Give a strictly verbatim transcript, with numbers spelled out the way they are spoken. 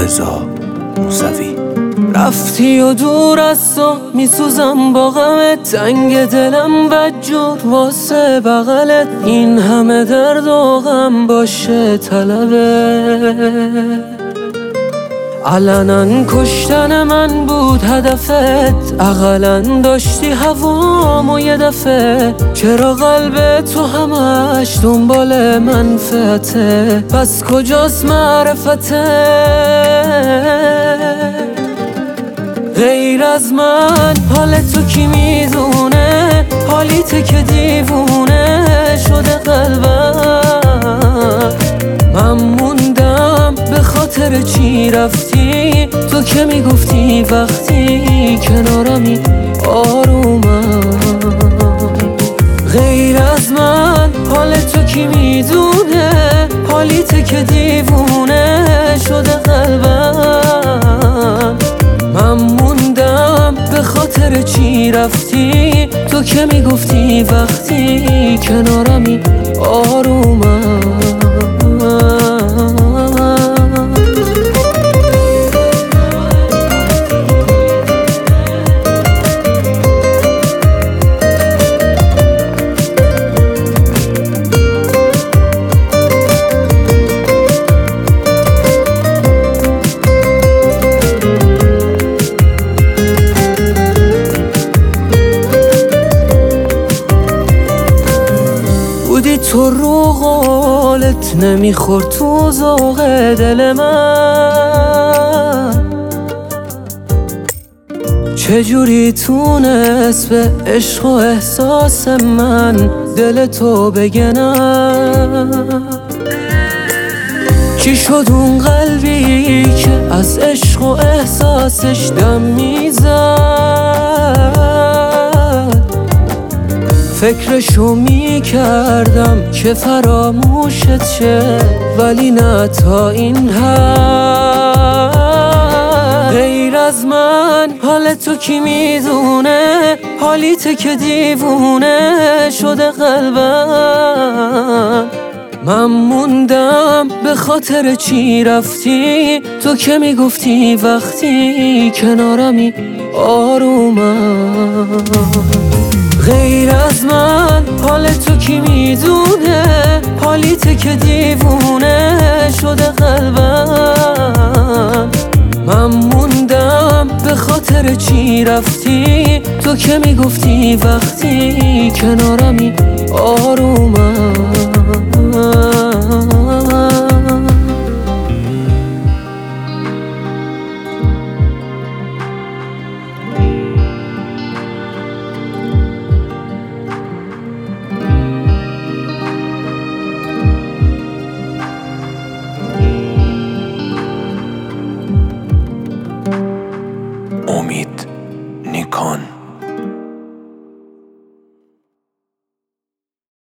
رضا موسوی. رفتی و دور از تو میسوزم با غمت، تنگ دلم بدجور واسه بغلت، این همه درد و غم باشه طلبه. علنا کشتن من بود هدفت، اقلا داشتی هوامو یه دفعه. چرا قلب تو همش دنبال منفعته، پس کجاست معرفته؟ غیر از من حال تو کی میدونه، حالیته که دیوونه شده قلبم. من موندم به خاطر چی رفتی، تو که میگفتی وقتی کنارمی آرومم. غیر از من حال تو کی میدونه، حالیته که دیوونه شده قلبم. من موندم به خاطر چی رفتی، تو که میگفتی وقتی کنارمی آرومم. بودی تو رو قولت نمیخورد تو ذوق دل من، چجوری تونست به عشق و احساس من دل تو بگنم؟ چی شد اون قلبی که از عشق و احساسش دم میزد؟ فکرشو میکردم که فراموشت شه، ولی نه تا این حد. غیر از من حال تو کی میدونه، حالیته که دیوونه شده قلبم. من موندم به خاطر چی رفتی، تو که میگفتی وقتی کنارمی آرومم. غیر از من حال تو کی میدونه، حالیته که دیوونه شده قلبم. من موندم به خاطر چی رفتی، تو که میگفتی وقتی کنارمی آرومم.